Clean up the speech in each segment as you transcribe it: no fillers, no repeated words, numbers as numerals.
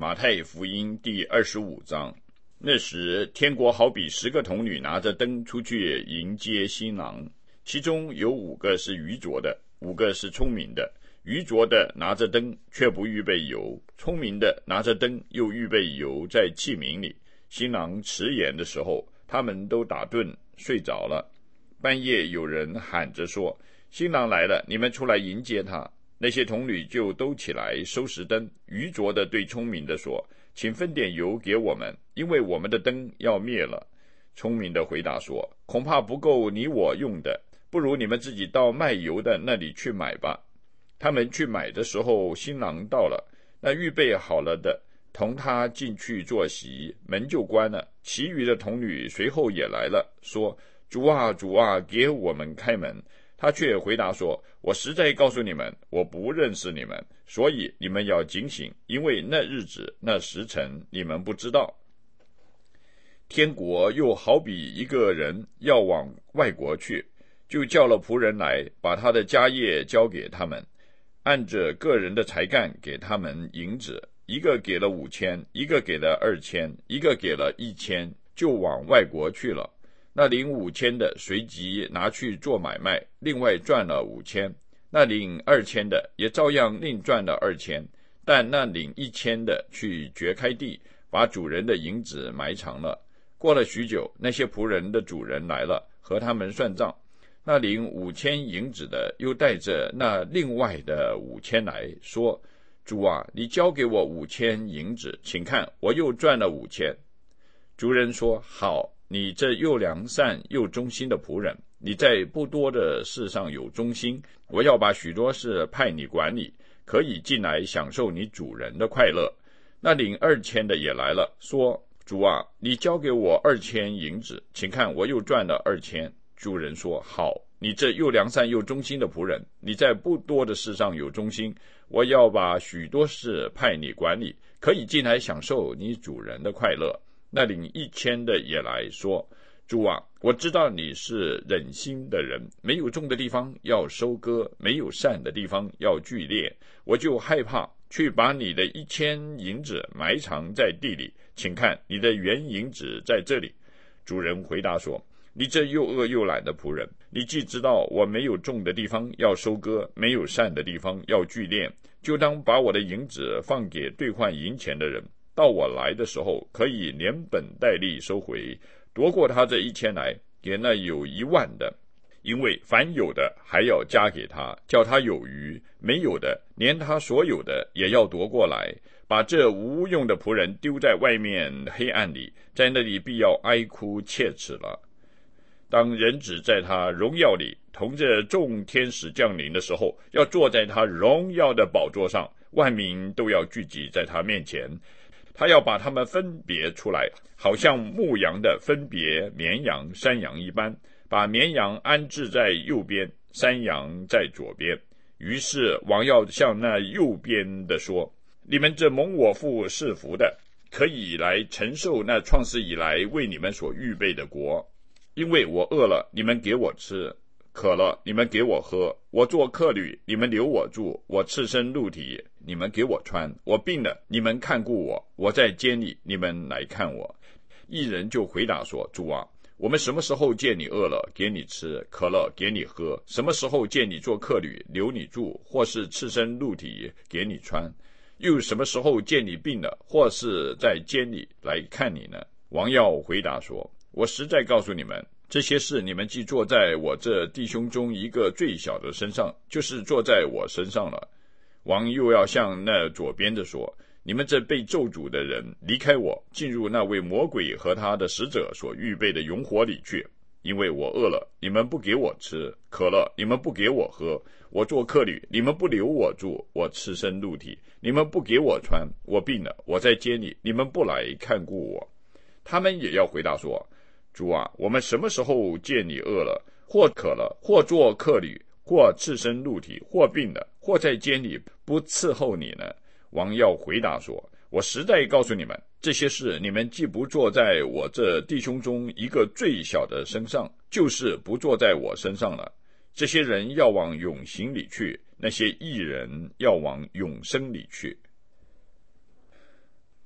马太福音第25章。那时，天国好比10个童女拿着灯出去迎接新郎，其中有5个是愚拙的，5个是聪明的。愚拙的拿着灯，却不预备油；聪明的拿着灯，又预备油在器皿里。新郎迟延的时候，他们都打盹睡着了。半夜有人喊着说：“新郎来了，你们出来迎接他。”那些童女就都起来收拾灯。愚拙的对聪明的说：“请分点油给我们，因为我们的灯要灭了。”聪明的回答说：“恐怕不够你我用的，不如你们自己到卖油的那里去买吧。”他们去买的时候，新郎到了，那预备好了的同他进去坐席，门就关了。其余的童女随后也来了，说：“主啊，主啊，给我们开门。”他却回答说：“我实在告诉你们，我不认识你们，所以你们要警醒，因为那日子那时辰你们不知道。”天国又好比一个人要往外国去，就叫了仆人来，把他的家业交给他们，按着个人的才干给他们银子，一个给了5000，一个给了2000，一个给了1000，就往外国去了。那领5000的随即拿去做买卖，另外赚了5000。那领2000的也照样另赚了2000。但那领1000的去掘开地，把主人的银子埋藏了。过了许久，那些仆人的主人来了，和他们算账。那领5000银子的又带着那另外的5000来，说：“主啊，你交给我5000银子，请看，我又赚了5000。”主人说：“好，你这又良善又忠心的仆人，你在不多的事上有忠心，我要把许多事派你管理，可以进来享受你主人的快乐。”那领2000的也来了，说：“主啊，你交给我2000银子，请看，我又赚了2000。”主人说：“好，你这又良善又忠心的仆人，你在不多的事上有忠心，我要把许多事派你管理，可以进来享受你主人的快乐。”那领1000的也来说：“主啊，我知道你是忍心的人，没有种的地方要收割，没有善的地方要聚敛，我就害怕，去把你的1000银子埋藏在地里，请看，你的原银子在这里。”主人回答说：“你这又恶又懒的仆人，你既知道我没有种的地方要收割，没有善的地方要聚敛，就当把我的银子放给兑换银钱的人，到我来的时候，可以连本带利收回，夺过他这1000来，给那有10000的。因为凡有的还要加给他，叫他有余；没有的，连他所有的也要夺过来。把这无用的仆人丢在外面黑暗里，在那里必要哀哭切齿了。当人子在他荣耀里同着众天使降临的时候，要坐在他荣耀的宝座上，万民都要聚集在他面前。他要把他们分别出来，好像牧羊的分别绵羊山羊一般，把绵羊安置在右边，山羊在左边。于是王要向那右边的说：“你们这蒙我父赐福的，可以来承受那创世以来为你们所预备的国。因为我饿了，你们给我吃；渴了，你们给我喝；我做客旅，你们留我住；我赤身露体，你们给我穿；我病了，你们看顾我；我在监里，你们来看我。”义人就回答说：“主啊，我们什么时候见你饿了，给你吃；渴了，给你喝？什么时候见你做客旅，留你住，或是赤身露体，给你穿？又什么时候见你病了，或是在监里来看你呢？”王要回答说：“我实在告诉你们，这些事你们既坐在我这弟兄中一个最小的身上，就是坐在我身上了。”王又要向那左边的说：“你们这被咒诅的人，离开我，进入那位魔鬼和他的使者所预备的永火里去。因为我饿了，你们不给我吃；渴了，你们不给我喝；我做客旅，你们不留我住；我赤身露体，你们不给我穿；我病了，我在监里，你们不来看顾我。”他们也要回答说：“主啊，我们什么时候见你饿了，或渴了，或做客旅，或赤身露体，或病了，或在监里，不伺候你呢？”王要回答说：“我实在告诉你们，这些事你们既不坐在我这弟兄中一个最小的身上，就是不坐在我身上了。这些人要往永刑里去，那些义人要往永生里去。”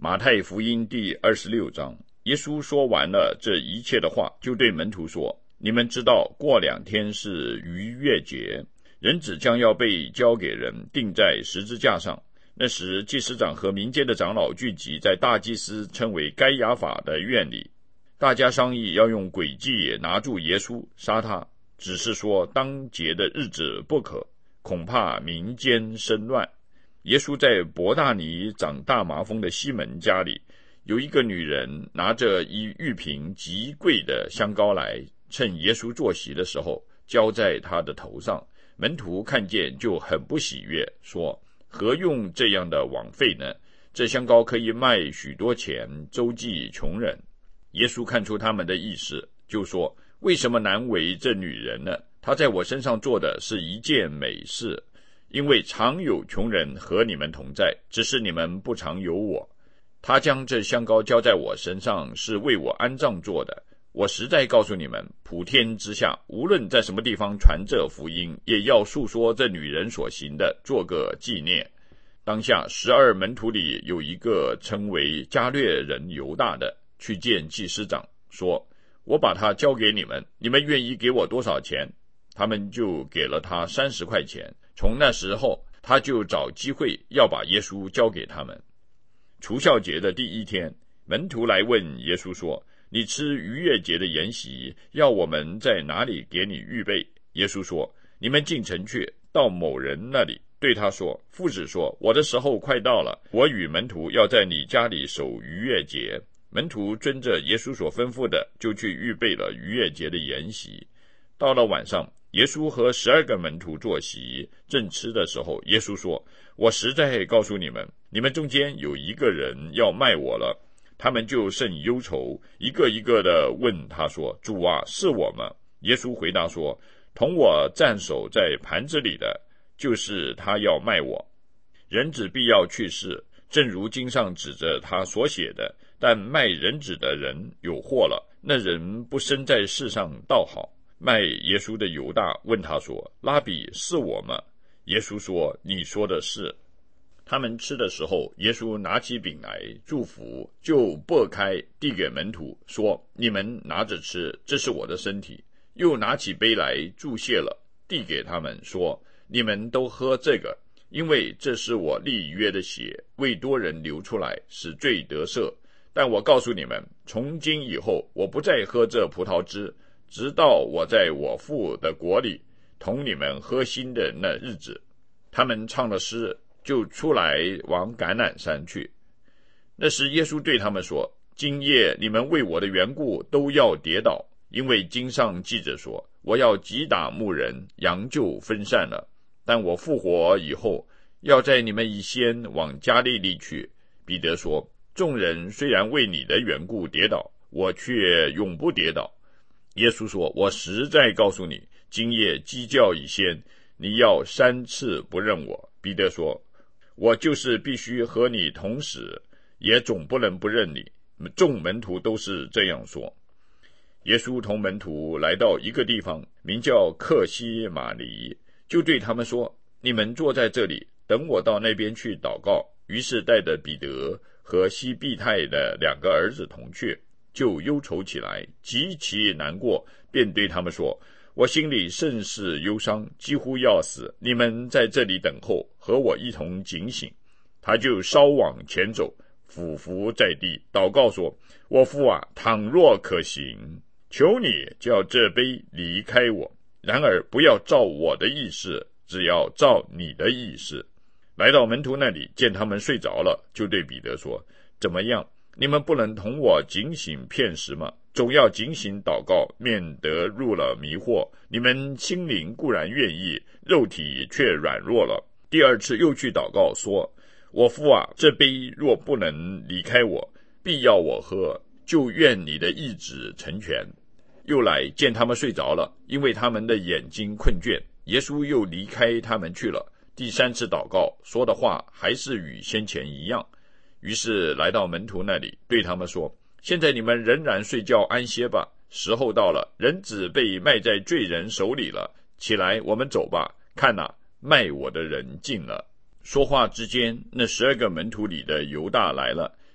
马太福音第26章，耶稣说完了这一切的话，就对门徒说：你们知道过2天是逾越节，人子将要被交给人，钉在十字架上。那时祭司长和民间的长老聚集在大祭司称为该亚法的院里，大家商议要用诡计拿住耶稣杀他，只是说当节的日子不可，恐怕民间生乱。耶稣在伯大尼长大麻风的西门家里，有一个女人拿着一玉瓶极贵的香膏来，趁耶稣坐席的时候浇在他的头上。门徒看见就很不喜悦，说：何用这样的枉费呢？这香膏可以卖许多钱，周济穷人。耶稣看出他们的意思，就说：为什么难为这女人呢？她在我身上做的是一件美事，因为常有穷人和你们同在，只是你们不常有我。他将这香膏浇在我身上，是为我安葬做的。我实在告诉你们，普天之下，无论在什么地方传这福音，也要述说这女人所行的，做个纪念。当下12门徒里有一个称为加略人犹大的，去见祭司长，说：我把他交给你们，你们愿意给我多少钱？他们就给了他30块钱。从那时候，他就找机会要把耶稣交给他们。除酵节的第1天，门徒来问耶稣说：你吃逾越节的筵席，要我们在哪里给你预备？耶稣说：你们进城去，到某人那里，对他说：夫子说，我的时候快到了，我与门徒要在你家里守逾越节。门徒遵着耶稣所吩咐的，就去预备了逾越节的筵席。到了晚上，耶稣和12个门徒坐席，正吃的时候，耶稣说：我实在告诉你们，你们中间有一个人要卖我了。他们就甚忧愁，一个一个的问他说：主啊，是我吗？耶稣回答说：同我蘸手在盘子里的，就是他要卖我。人子必要去世，正如经上指着他所写的，但卖人子的人有祸了。那人不生在世上倒好。卖耶稣的犹大问他说：拉比，是我吗？耶稣说：你说的是。他们吃的时候，耶稣拿起饼来祝福，就擘开递给门徒，说：你们拿着吃，这是我的身体。又拿起杯来祝谢了，递给他们，说：你们都喝这个，因为这是我立约的血，为多人流出来，使罪得赦。但我告诉你们，从今以后，我不再喝这葡萄汁，直到我在我父的国里同你们喝新的那日子。他们唱了诗，就出来往橄榄山去。那时耶稣对他们说：今夜你们为我的缘故都要跌倒，因为经上记着说，我要击打牧人，羊就分散了。但我复活以后，要在你们以先往加利利去。彼得说：众人虽然为你的缘故跌倒，我却永不跌倒。耶稣说：我实在告诉你，今夜鸡叫以先，你要3次不认我。彼得说：我就是必须和你同死，也总不能不认你。众门徒都是这样说。耶稣同门徒来到一个地方，名叫客西马尼，就对他们说：你们坐在这里，等我到那边去祷告。于是带着彼得和西庇太的2个儿子同去，就忧愁起来，极其难过，便对他们说：我心里甚是忧伤，几乎要死。你们在这里等候，和我一同警醒。他就稍往前走，俯伏在地，祷告说：我父啊，倘若可行，求你叫这杯离开我，然而不要照我的意思，只要照你的意思。来到门徒那里，见他们睡着了，就对彼得说：怎么样，你们不能同我警醒片时吗？总要警醒祷告，免得入了迷惑。你们心灵固然愿意，肉体却软弱了。第2次又去祷告，说：我父啊，这杯若不能离开我，必要我喝，就愿你的意志成全。又来见他们睡着了，因为他们的眼睛困倦。耶稣又离开他们去了。第3次祷告，说的话还是与先前一样。于是来到门徒那里，对他们说：现在你们仍然睡觉安歇吧，时候到了，人子被卖在罪人手里了。起来，我们走吧。看哪，卖我的人近了。说话之间，那12个门徒里的犹大来了，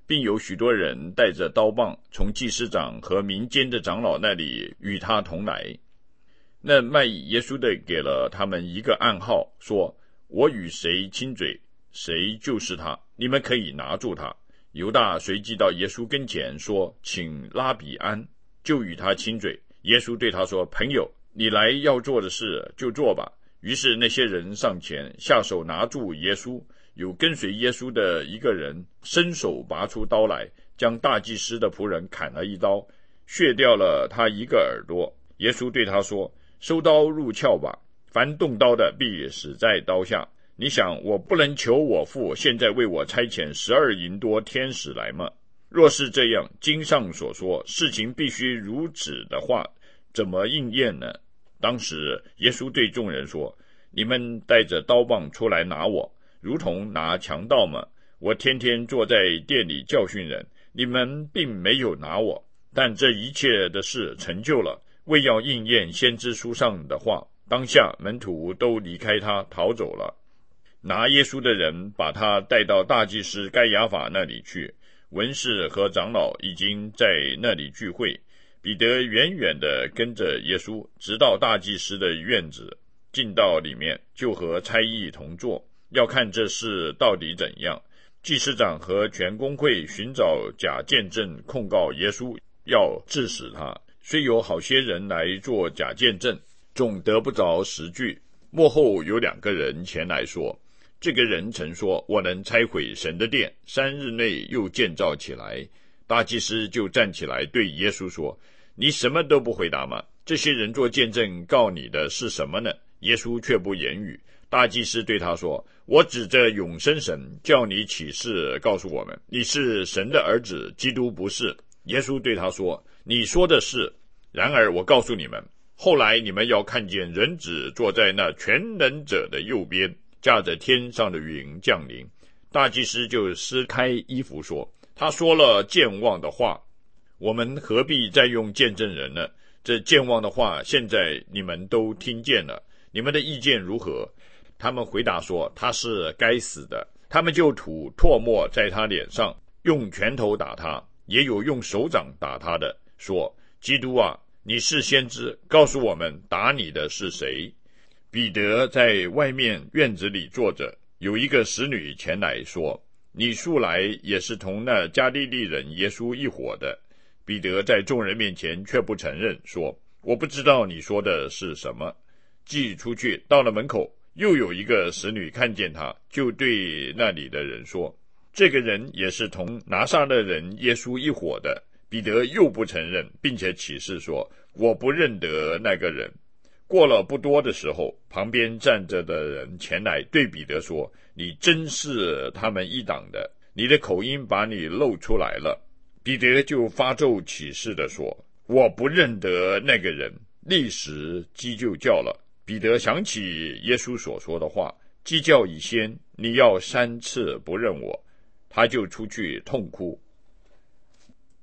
并有许多人带着刀棒从祭司长和民间的长老那里与他同来。那卖耶稣的给了他们一个暗号，说：我与谁亲嘴，谁就是他，你们可以拿住他。犹大随即到耶稣跟前说：请拉比安，就与他亲嘴。耶稣对他说：朋友，你来要做的事就做吧。于是那些人上前下手拿住耶稣，有跟随耶稣的一个人伸手拔出刀来，将大祭司的仆人砍了一刀，削掉了他一个耳朵。耶稣对他说：收刀入鞘吧，凡动刀的必死在刀下。你想我不能求我父现在为我差遣12营多天使来吗？若是这样，经上所说事情必须如此的话，怎么应验呢？当时耶稣对众人说：你们带着刀棒出来拿我，如同拿强盗吗？我天天坐在店里教训人，你们并没有拿我。但这一切的事成就了，为要应验先知书上的话。当下门徒都离开他逃走了。拿耶稣的人把他带到大祭司该亚法那里去，文士和长老已经在那里聚会。彼得远远地跟着耶稣，直到大祭司的院子，进到里面，就和差役同坐，要看这事到底怎样。祭司长和全公会寻找假见证控告耶稣，要治死他。虽有好些人来做假见证，总得不着实据。末后有2个人前来说：这个人曾说，我能拆毁神的殿，3日内又建造起来。大祭司就站起来对耶稣说：你什么都不回答吗？这些人做见证告你的是什么呢？耶稣却不言语。大祭司对他说：我指着永生神叫你起誓告诉我们，你是神的儿子，基督不是。耶稣对他说：你说的是。然而我告诉你们，后来你们要看见人子坐在那全能者的右边，驾着天上的云降临。大祭司就撕开衣服说：他说了健忘的话，我们何必再用见证人呢？这健忘的话现在你们都听见了，你们的意见如何？他们回答说：他是该死的。他们就吐唾沫在他脸上，用拳头打他，也有用手掌打他的，说：基督啊，你是先知，告诉我们打你的是谁？彼得在外面院子里坐着，有一个使女前来说：你素来也是同那加利利人耶稣一伙的。彼得在众人面前却不承认，说：我不知道你说的是什么。既出去到了门口，又有一个使女看见他，就对那里的人说：这个人也是同拿撒勒人耶稣一伙的。彼得又不承认，并且起誓说：我不认得那个人。过了不多的时候，旁边站着的人前来对彼得说：你真是他们一党的，你的口音把你露出来了。彼得就发咒起誓地说：我不认得那个人。立时鸡就叫了。彼得想起耶稣所说的话：鸡叫以先，你要3次不认我。他就出去痛哭。